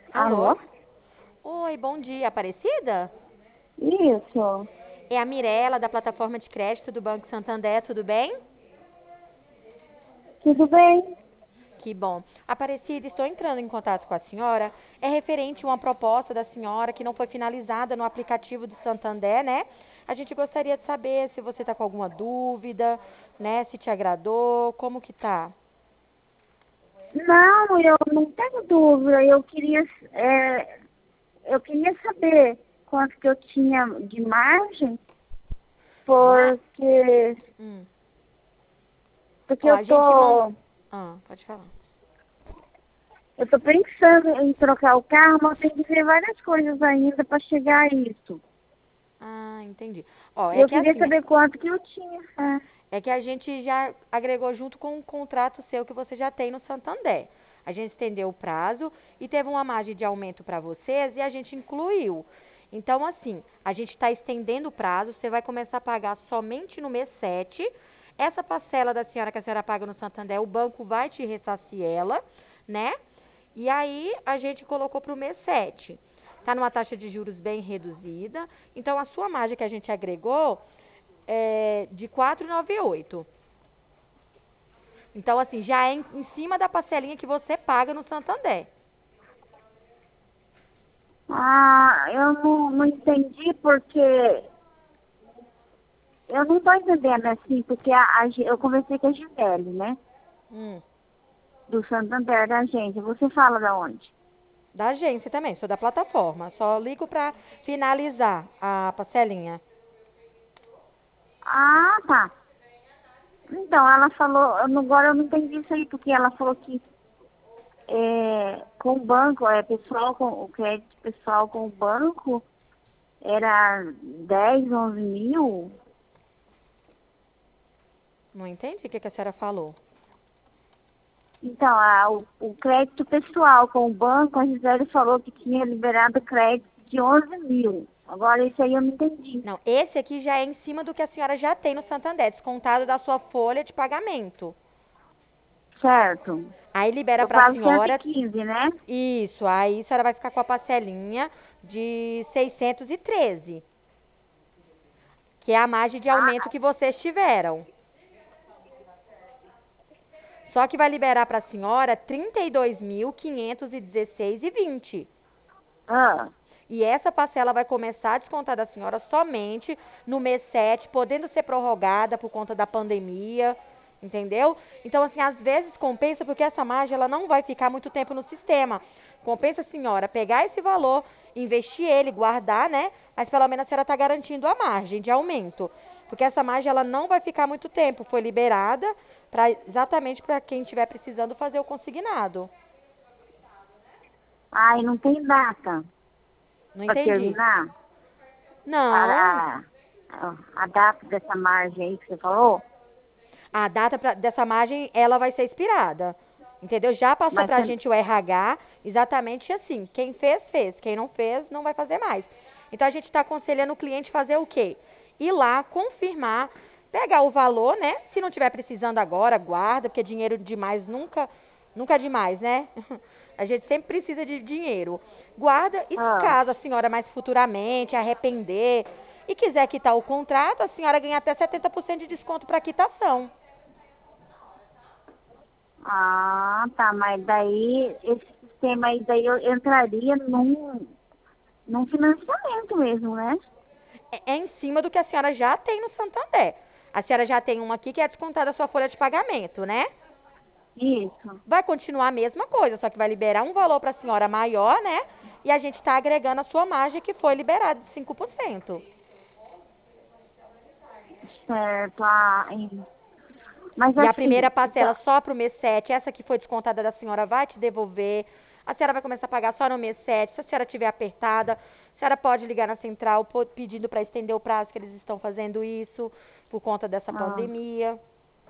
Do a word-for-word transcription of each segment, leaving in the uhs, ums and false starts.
Alô? Alô? Oi, bom dia, Aparecida? Isso. É a Mirela, da plataforma de crédito do Banco Santander, tudo bem? Tudo bem? Que bom. Aparecida, estou entrando em contato com a senhora. É referente a uma proposta da senhora que não foi finalizada no aplicativo do Santander, né? A gente gostaria de saber se você está com alguma dúvida, né? Se te agradou, como que tá? Não, eu não tenho dúvida. Eu queria, é, eu queria saber quanto que eu tinha de margem, Ma... porque, Hum. porque Ó, eu a gente manda... tô, Ah, pode falar. eu tô pensando em trocar o carro, mas tem que ver várias coisas ainda para chegar a isso. Ah, entendi. Ó, E é eu que queria assim, saber quanto que eu tinha. É. É que a gente já agregou junto com o contrato seu que você já tem no Santander. A gente estendeu o prazo e teve uma margem de aumento para vocês e a gente incluiu. Então, assim, a gente está estendendo o prazo, você vai começar a pagar somente no mês sete. Essa parcela da senhora que a senhora paga no Santander, o banco vai te ressarcir ela, né? E aí a gente colocou para o mês sete. Está numa taxa de juros bem reduzida. Então, a sua margem que a gente agregou é, de quatro vírgula noventa e oito. Então, assim, já é em, em cima da parcelinha que você paga no Santander. Ah, eu não, não entendi porque eu não estou entendendo assim, porque a, a Gi- eu conversei com a Gisele, né? Hum, Do Santander da agência. Você fala da onde? da agência também, sou da plataforma. Só ligo para finalizar a parcelinha. Ah, tá. Então, ela falou, eu não- agora eu não entendi isso aí, porque ela falou que é, com o banco, é, pessoal com o crédito pessoal com o banco era dez onze mil. Não entendi o que, que a senhora falou. Então, a, o, o crédito pessoal com o banco, a Gisele falou que tinha liberado crédito de onze mil. Agora, isso aí eu não entendi. Não, esse aqui já é em cima do que a senhora já tem no Santander, descontado da sua folha de pagamento. Certo? Aí libera Eu para a pago cento e senhora quinze, né? isso. Aí a senhora vai ficar com a parcelinha de seiscentos e treze, que é a margem de aumento Ah, que vocês tiveram. Só que vai liberar para a senhora trinta e dois mil quinhentos e dezesseis e vinte. ah, E essa parcela vai começar a descontar da senhora somente no mês sete, podendo ser prorrogada por conta da pandemia, entendeu? Então, assim, às vezes compensa porque essa margem ela não vai ficar muito tempo no sistema. Compensa a senhora pegar esse valor, investir ele, guardar, né? Mas pelo menos a senhora está garantindo a margem de aumento. Porque essa margem ela não vai ficar muito tempo. Foi liberada pra, exatamente para quem estiver precisando fazer o consignado. ai, não tem data Não para entendi. terminar? A, Não, a, a data dessa margem aí que você falou? a data pra- dessa margem, ela vai ser expirada. Entendeu? Já passou Mas pra você, gente o R H, exatamente assim. Quem fez, fez. Quem não fez, não vai fazer mais. Então a gente está aconselhando o cliente fazer o quê? Ir lá, confirmar, pegar o valor, né? Se não tiver precisando agora, guarda, porque dinheiro demais nunca, nunca é demais, né? A gente sempre precisa de dinheiro. Guarda e se ah, caso a senhora mais futuramente arrepender e quiser quitar o contrato, a senhora ganha até setenta por cento de desconto para quitação. ah, tá, mas daí, esse sistema aí, daí eu entraria num, num financiamento mesmo, né? É, é em cima do que a senhora já tem no Santander. A senhora já tem uma aqui que é descontada a sua folha de pagamento, né? Isso. Vai continuar a mesma coisa, só que vai liberar um valor para a senhora maior, né? E a gente está agregando a sua margem que foi liberada de cinco por cento. Certo. Ah, em- mas E a primeira assim, parcela então, só para o mês sete, essa que foi descontada da senhora vai te devolver. A senhora vai começar a pagar só no mês sete. Se a senhora estiver apertada, a senhora pode ligar na central pedindo para estender o prazo que eles estão fazendo isso por conta dessa ah, pandemia.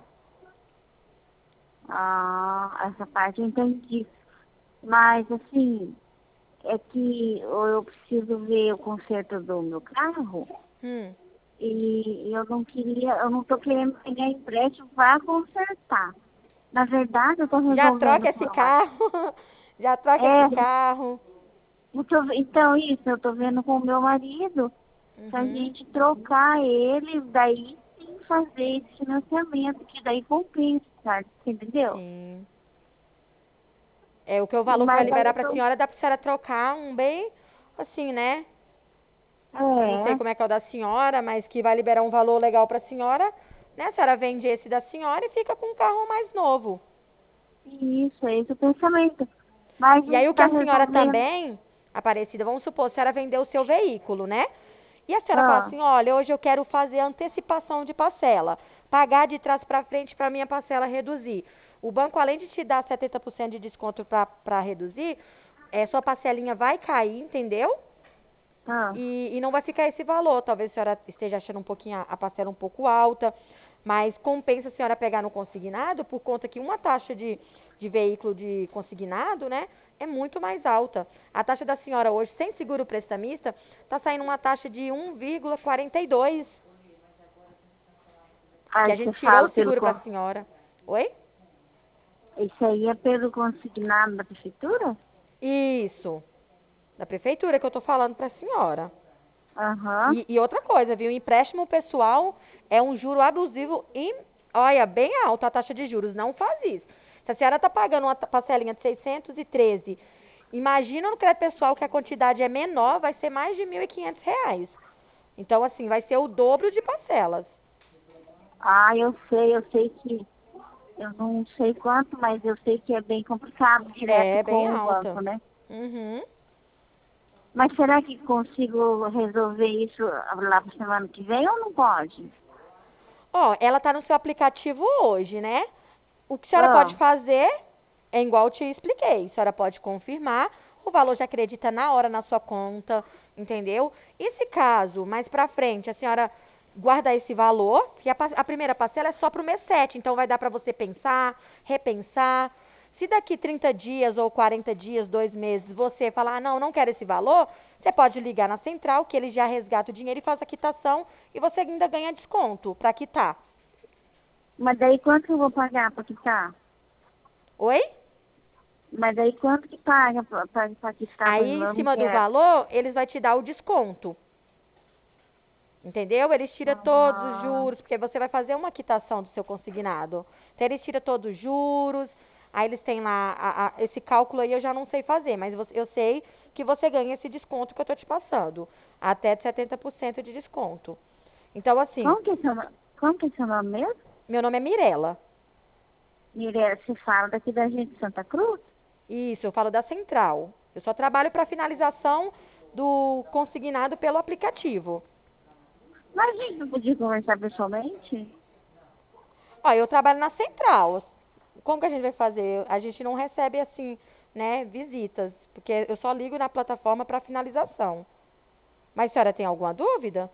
ah, essa parte eu entendi. Mas assim, é que eu preciso ver o conserto do meu carro. Hum. E eu não queria, eu não estou querendo pegar empréstimo para consertar. Na verdade, eu estou Já resolvendo troca por esse uma. carro. Já troca esse É, carro. Eu tô- então, isso, eu tô vendo com o meu marido, pra Uhum. gente trocar ele, daí sim fazer esse financiamento, que daí compensa, sabe? Você entendeu? Sim. É, o que o E valor que vai mas daí liberar eu pra tô. senhora, dá pra senhora trocar um bem, assim, né? Não sei É, como é que é o da senhora, mas que vai liberar um valor legal pra senhora, né? A senhora vende esse da senhora e fica com um carro mais novo. isso, é esse o pensamento. Mas a E aí gente o que tá a senhora resolvendo. também, Aparecida, vamos supor, a senhora vendeu o seu veículo, né? E a senhora fala Ah, assim, olha, hoje eu quero fazer antecipação de parcela, pagar de trás para frente para minha parcela reduzir. O banco, além de te dar setenta por cento de desconto para reduzir, é, sua parcelinha vai cair, entendeu? ah. E, e não vai ficar esse valor. Talvez a senhora esteja achando um pouquinho a, a parcela um pouco alta, mas compensa a senhora pegar no consignado por conta que uma taxa de, de veículo de consignado, né, é muito mais alta. A taxa da senhora hoje, sem seguro prestamista, está saindo uma taxa de um vírgula quarenta e dois, que Aí a você gente tirou fala o pelo. seguro para a con- senhora. Oi? Isso aí é pelo consignado da prefeitura? Isso, da prefeitura que eu estou falando para a senhora. Aham. E, e outra coisa, viu? Empréstimo pessoal é um juro abusivo e, olha, bem alto a taxa de juros. Não faz isso. Se a senhora está pagando uma parcelinha de seiscentos e treze, imagina no crédito pessoal que a quantidade é menor, vai ser mais de mil e quinhentos reais. Então, assim, vai ser o dobro de parcelas. Ah, eu sei, eu sei que. Eu não sei quanto, mas eu sei que é bem complicado direto É, bem com o alta. banco, né? Uhum. Mas será que consigo resolver isso lá para semana que vem ou não pode? Ó, ela tá no seu aplicativo hoje, né? O que a senhora pode Ah, fazer é igual eu te expliquei. A senhora pode confirmar, o valor já acredita na hora na sua conta, entendeu? E se caso, mais pra frente, a senhora guardar esse valor, que a, pa- a primeira parcela é só pro mês sete, então vai dar pra você pensar, repensar. Se daqui trinta dias ou quarenta dias, dois meses, você falar, ah, não, não quero esse valor, você pode ligar na central, que ele já resgata o dinheiro e faz a quitação e você ainda ganha desconto para quitar. mas daí quanto que eu vou pagar para quitar? Oi? Mas daí quanto que paga para quitar para Aí, em eu não cima do quero? valor, eles vão te dar o desconto. Entendeu? Eles tiram todos os Ah, juros, porque você vai fazer uma quitação do seu consignado. Então, eles tiram todos os juros, aí eles têm lá, a- a- esse cálculo aí eu já não sei fazer, mas você- eu sei que você ganha esse desconto que eu tô te passando. Até de setenta por cento de desconto. Então, assim, como que é seu, no- como que é seu nome mesmo? meu nome é Mirella. Mirella, você fala daqui da gente de Santa Cruz? Isso, eu falo da central. Eu só trabalho para finalização do consignado pelo aplicativo. Mas a gente não podia conversar pessoalmente? Ó, eu trabalho na central. Como que a gente vai fazer? A gente não recebe assim, né, visitas, porque eu só ligo na plataforma para finalização. Mas a senhora tem alguma dúvida?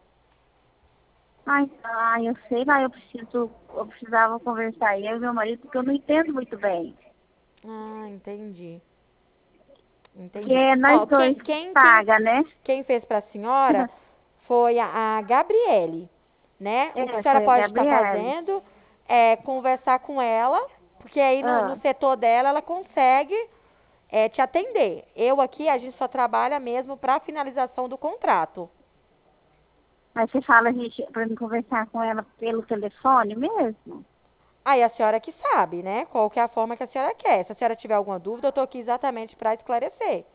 Ai, ai, eu sei lá, eu preciso, eu precisava conversar eu e meu marido, porque eu não entendo muito bem. Ah, entendi. Porque Entendi. é nós Ó, dois quem que quem quem paga, né? quem fez para a senhora foi a, a Gabriele, né? O que a É, senhora foi a pode estar Gabriele. fazendo é conversar com ela, porque aí no, no Ah, setor dela ela consegue é, te atender. Eu aqui, a gente só trabalha mesmo para finalização do contrato. mas você fala, gente, pra mim conversar com ela pelo telefone mesmo? Aí a senhora que sabe, né? Qual que é a forma que a senhora quer. Se a senhora tiver alguma dúvida, eu estou aqui exatamente para esclarecer.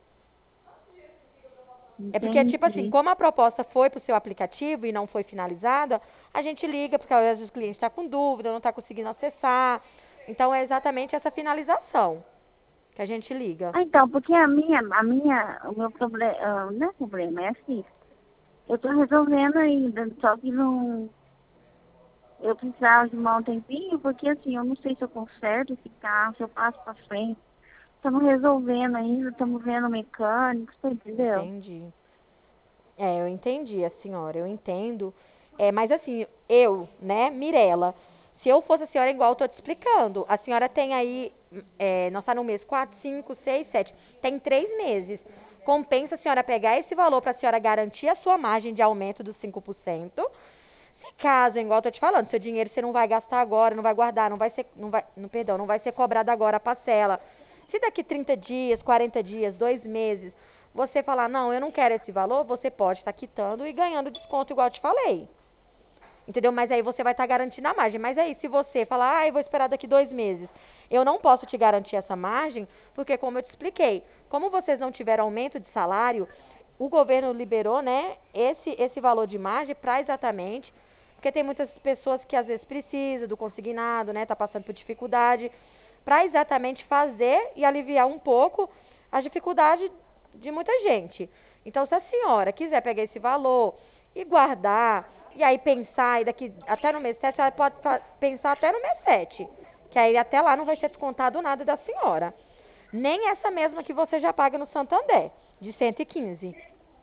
É porque, tipo assim, Entendi. como a proposta foi para o seu aplicativo e não foi finalizada, a gente liga, porque às vezes o cliente está com dúvida, não está conseguindo acessar. Então, é exatamente essa finalização que a gente liga. Ah, então, porque a minha, a minha, o meu problema, não é problema, é assim, eu tô resolvendo ainda, só que não, eu precisava de um tempinho, porque assim, eu não sei se eu conserto esse carro, se eu passo pra frente. Estamos resolvendo ainda, estamos vendo mecânicos, você entendeu? Entendi. É, eu entendi a senhora, eu entendo. É, mas assim, eu, né, Mirella, se eu fosse a senhora, igual eu tô te explicando, a senhora tem aí, é, nós tá no mês quatro, cinco, seis, sete, tem três meses. Compensa a senhora pegar esse valor para a senhora garantir a sua margem de aumento dos cinco por cento. Se caso, igual eu tô te falando, seu dinheiro você não vai gastar agora, não vai guardar, não vai ser, não vai, não, perdão, não vai ser cobrado agora a parcela. Se daqui trinta dias, quarenta dias, dois meses, você falar, não, eu não quero esse valor, você pode estar quitando e ganhando desconto, igual eu te falei. Entendeu? Mas aí você vai estar garantindo a margem. Mas aí, se você falar, ah, eu vou esperar daqui dois meses, eu não posso te garantir essa margem, porque como eu te expliquei, como vocês não tiveram aumento de salário, o governo liberou, né, esse, esse valor de margem para exatamente, porque tem muitas pessoas que às vezes precisam do consignado, né, tá passando por dificuldade, para exatamente fazer e aliviar um pouco a dificuldade de muita gente. Então, se a senhora quiser pegar esse valor e guardar, e aí pensar, e daqui até no mês sete, ela pode pensar até no mês sete, que aí até lá não vai ser descontado nada da senhora. Nem essa mesma que você já paga no Santander, de cento e quinze.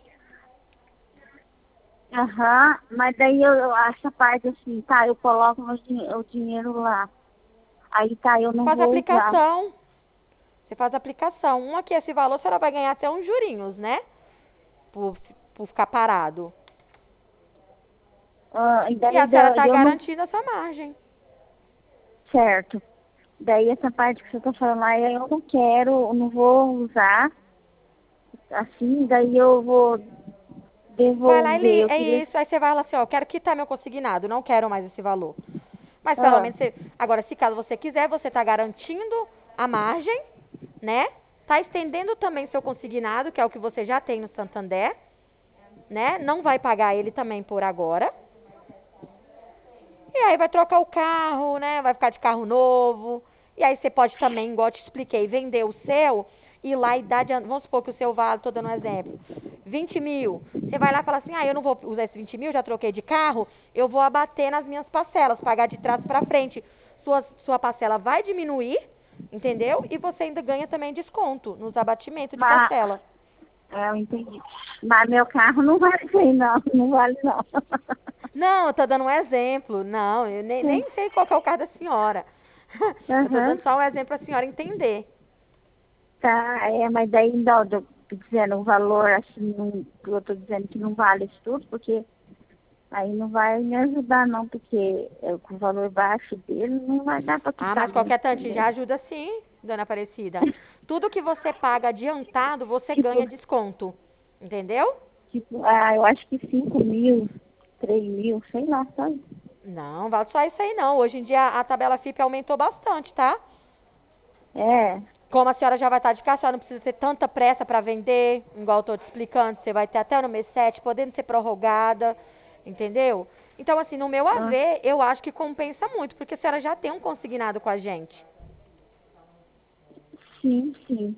Aham, mas daí eu, eu essa parte assim, tá, eu coloco meu din- o dinheiro lá. Aí tá, eu não Faz vou usar. aplicação. Você faz aplicação. Um aqui, esse valor, a senhora vai ganhar até uns jurinhos, né? Por, por ficar parado. Ah, e E daí a senhora da- está eu não. garantindo essa margem. Certo. Daí essa parte que você tá falando lá, eu não quero, eu não vou usar. Assim, daí eu vou Vai lá e devolver. li, Eu é queria. isso. Aí você vai lá assim, ó, quero quitar meu consignado, não quero mais esse valor. Mas pelo Ah, menos você... Agora, se caso você quiser, você está garantindo a margem, né? Tá estendendo também seu consignado, que é o que você já tem no Santander, né? Não vai pagar ele também por agora. E aí vai trocar o carro, né? Vai ficar de carro novo. E aí você pode também, igual eu te expliquei, vender o seu, ir lá e dar de... Vamos supor que o seu vale, tô dando um exemplo, vinte mil. Você vai lá e fala assim, ah, eu não vou usar esse vinte mil, já troquei de carro, eu vou abater nas minhas parcelas, pagar de trás para frente. Sua, sua parcela vai diminuir, entendeu? E você ainda ganha também desconto nos abatimentos de mas, parcela. é, eu entendi. Mas meu carro não vale isso aí, não. Não vale, não. Não, eu tô dando um exemplo. Não, eu nem, nem sei qual que é o carro da senhora. Eu tô Aham. dando só um exemplo para a senhora entender. Tá, é, mas daí não, eu tô dizendo o valor assim, não, eu tô dizendo que não vale isso tudo, porque aí não vai me ajudar não, porque é, com o valor baixo dele não vai dar para Ah, quitar mas bem, qualquer tanto entendeu? já ajuda sim, dona Aparecida. Tudo que você paga adiantado, você Tipo, ganha desconto. Entendeu? tipo, ah, eu acho que cinco mil, três mil, sei lá, sabe? Não, vale só isso aí não. Hoje em dia a tabela F I P aumentou bastante, tá? É, Como a senhora já vai estar de casa, a senhora não precisa ter tanta pressa para vender, igual eu tô te explicando, você vai ter até no mês sete, podendo ser prorrogada, entendeu? Então, assim, no meu ah, haver, eu acho que compensa muito, porque a senhora já tem um consignado com a gente. sim, sim.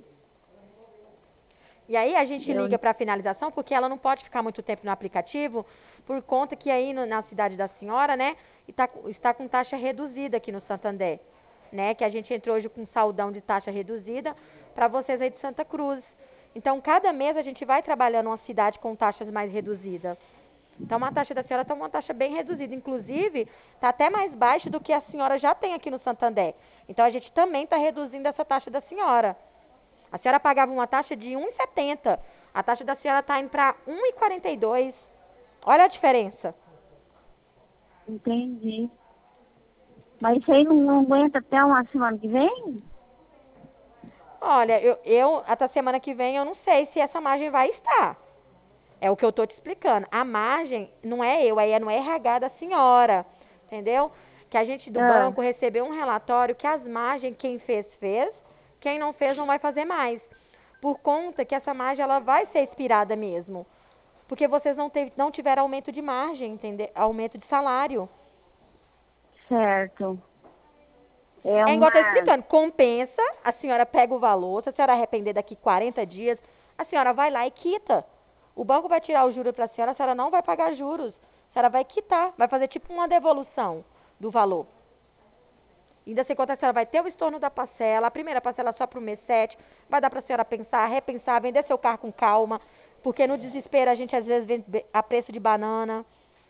E aí a gente Eu, liga para a finalização, porque ela não pode ficar muito tempo no aplicativo, por conta que aí no- na cidade da senhora, né, está, está com taxa reduzida aqui no Santander, né, que a gente entrou hoje com um saldão de taxa reduzida para vocês aí de Santa Cruz. Então, cada mês a gente vai trabalhando uma cidade com taxas mais reduzidas. Então, a taxa da senhora está uma taxa bem reduzida. Inclusive, está até mais baixa do que a senhora já tem aqui no Santander. Então, a gente também está reduzindo essa taxa da senhora. A senhora pagava uma taxa de um e setenta. A taxa da senhora está indo para um e quarenta e dois. Olha a diferença. entendi. Mas isso aí não, não aguenta até uma semana que vem? Olha, eu, eu até semana que vem eu não sei se essa margem vai estar. É o que eu estou te explicando. A margem não é eu, aí é no R H da senhora. Entendeu? Que a gente do Ah, banco recebeu um relatório que as margens, quem fez, fez. Quem não fez, não vai fazer mais. Por conta que essa margem ela vai ser expirada mesmo. Porque vocês não, teve, não tiveram aumento de margem, entendeu? Aumento de salário. certo. É É igual eu tô uma. explicando. Compensa, a senhora pega o valor, se a senhora arrepender daqui quarenta dias, a senhora vai lá e quita. O banco vai tirar o juro para a senhora, a senhora não vai pagar juros. A senhora vai quitar, vai fazer tipo uma devolução do valor. Ainda sem contar, a senhora vai ter o estorno da parcela, a primeira parcela só para o mês sete, vai dar para a senhora pensar, repensar, vender seu carro com calma, porque no desespero a gente às vezes vende a preço de banana.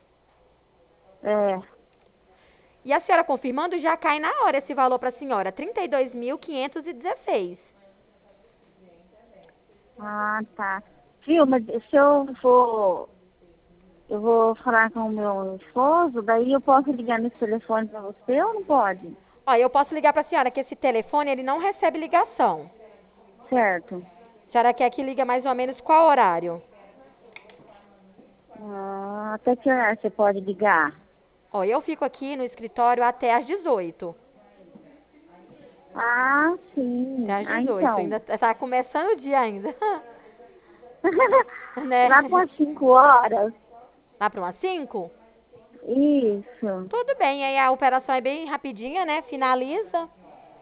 É. E a senhora confirmando, já cai na hora esse valor para a senhora, trinta e dois mil quinhentos e dezesseis. Ah, tá. Viu, mas se eu for. Eu vou falar com o meu esposo, daí eu posso ligar nesse telefone pra você ou não pode? Ó, eu posso ligar para a senhora que esse telefone ele não recebe ligação. Certo. A senhora quer que liga mais ou menos qual horário? Ah, até que hora você pode ligar? Ó, eu fico aqui no escritório até às dezoito. Ah, sim. Até às Ah, dezoito. então. Ainda tá começando o dia ainda. Né? Lá com as cinco horas. Lá para umas cinco? Isso. Tudo bem, aí a operação é bem rapidinha, né? Finaliza.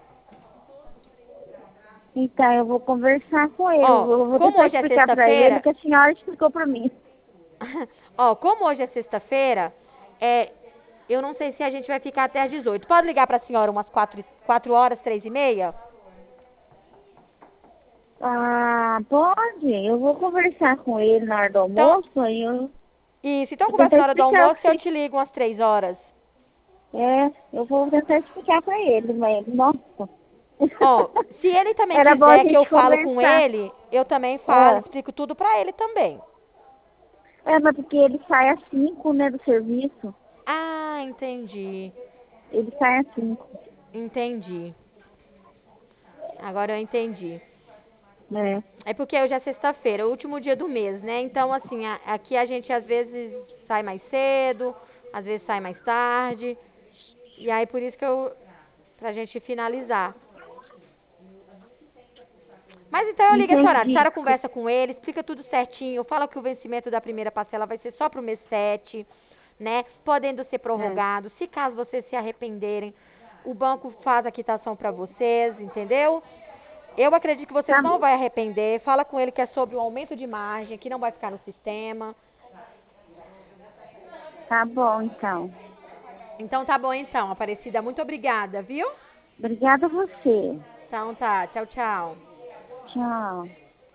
Então, eu vou conversar com ele. Ó, Eu vou como tentar hoje é explicar pra ele o sexta-feira, que a senhora explicou pra mim. ó, como hoje é sexta-feira, é, eu não sei se a gente vai ficar até às dezoito. Pode ligar para a senhora umas quatro, quatro horas, três e meia? Ah, pode. Eu vou conversar com ele na hora do Então, almoço e eu isso. Então, vou conversa tentar na hora do explicar o almoço e eu que te ligo umas três horas. é. Eu vou tentar explicar pra ele, mas nossa. Ó, se ele também Era bom a quiser que eu gente falo com conversar. ele, eu também falo, É. explico tudo pra ele também. É, mas porque ele sai às cinco, né, do serviço. Ah, entendi. Ele sai às cinco. Entendi. Agora eu entendi. É. É porque hoje é sexta-feira, o último dia do mês, né? Então, assim, a- aqui a gente às vezes sai mais cedo, às vezes sai mais tarde. E aí, por isso que eu. Pra gente finalizar. Mas então eu ligo esse horário. A Entendi. senhora conversa com ele, explica tudo certinho, fala que o vencimento da primeira parcela vai ser só pro mês sete, né? Podendo ser É. prorrogado. Se caso vocês se arrependerem, o banco faz a quitação pra vocês, entendeu? Eu acredito que vocês Tá, não vão arrepender. Fala com ele que é sobre o aumento de margem, que não vai ficar no sistema. tá bom, então. Então tá bom então, Aparecida. Muito obrigada, viu? Obrigada a você. Então tá, tchau, tchau. Tchau.